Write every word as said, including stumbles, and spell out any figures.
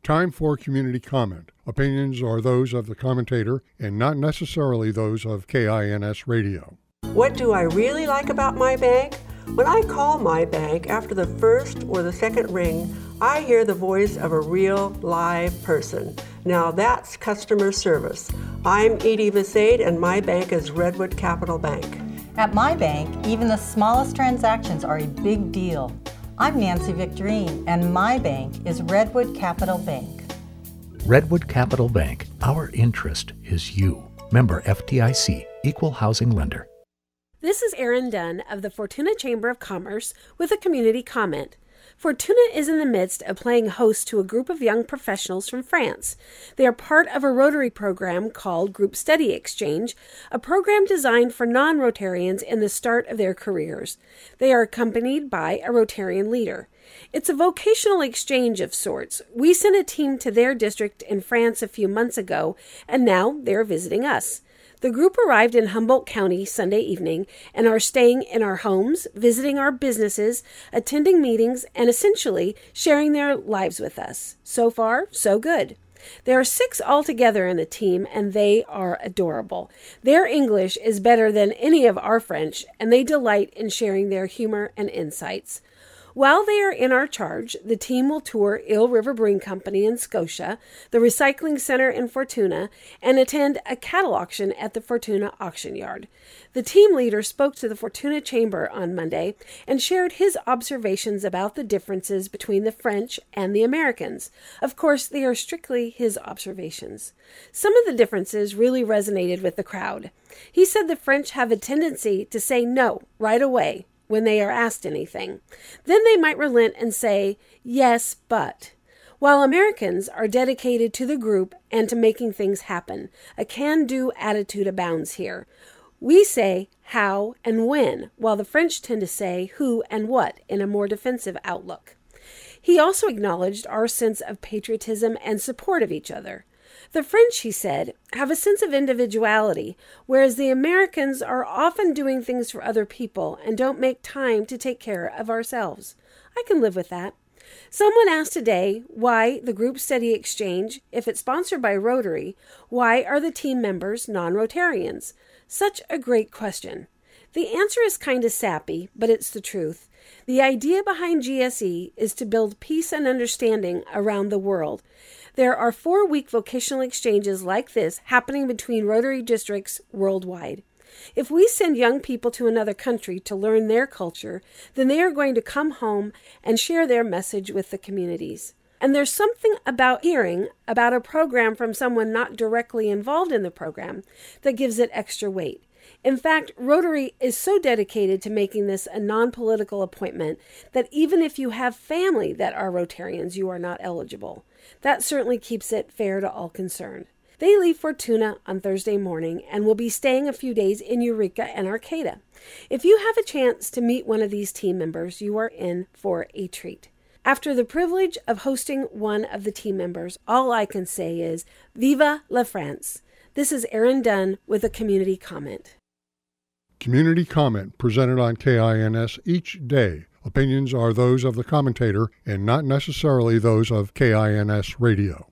Time for community comment. Opinions are those of the commentator and not necessarily those of K I N S Radio. What do I really like about my bank? When I call my bank after the first or the second ring, I hear the voice of a real live person. Now that's customer service. I'm Edie Visade and my bank is Redwood Capital Bank. At my bank, even the smallest transactions are a big deal. I'm Nancy Victorine, and my bank is Redwood Capital Bank. Redwood Capital Bank. Our interest is you. Member F D I C, Equal Housing Lender. This is Erin Dunn of the Fortuna Chamber of Commerce with a community comment. Fortuna is in the midst of playing host to a group of young professionals from France. They are part of a Rotary program called Group Study Exchange, a program designed for non-Rotarians in the start of their careers. They are accompanied by a Rotarian leader. It's a vocational exchange of sorts. We sent a team to their district in France a few months ago, and now they're visiting us. The group arrived in Humboldt County Sunday evening and are staying in our homes, visiting our businesses, attending meetings, and essentially sharing their lives with us. So far, so good. There are six altogether in the team, and they are adorable. Their English is better than any of our French, and they delight in sharing their humor and insights. While they are in our charge, the team will tour Eel River Brewing Company in Scotia, the Recycling Center in Fortuna, and attend a cattle auction at the Fortuna Auction Yard. The team leader spoke to the Fortuna Chamber on Monday and shared his observations about the differences between the French and the Americans. Of course, they are strictly his observations. Some of the differences really resonated with the crowd. He said the French have a tendency to say no right away when they are asked anything. Then they might relent and say, yes, but. While Americans are dedicated to the group and to making things happen, a can-do attitude abounds here. We say how and when, while the French tend to say who and what in a more defensive outlook. He also acknowledged our sense of patriotism and support of each other. The French, he said, have a sense of individuality, whereas the Americans are often doing things for other people and don't make time to take care of ourselves. I can live with that. Someone asked today why the Group Study Exchange, if it's sponsored by Rotary, why are the team members non-Rotarians? Such a great question. The answer is kind of sappy, but it's the truth. The idea behind G S E is to build peace and understanding around the world. There are four-week vocational exchanges like this happening between Rotary districts worldwide. If we send young people to another country to learn their culture, then they are going to come home and share their message with the communities. And there's something about hearing about a program from someone not directly involved in the program that gives it extra weight. In fact, Rotary is so dedicated to making this a non-political appointment that even if you have family that are Rotarians, you are not eligible. That certainly keeps it fair to all concerned. They leave Fortuna on Thursday morning and will be staying a few days in Eureka and Arcata. If you have a chance to meet one of these team members, you are in for a treat. After the privilege of hosting one of the team members, all I can say is, Viva la France! This is Erin Dunn with a community comment. Community comment presented on K I N S each day. Opinions are those of the commentator and not necessarily those of K I N S Radio.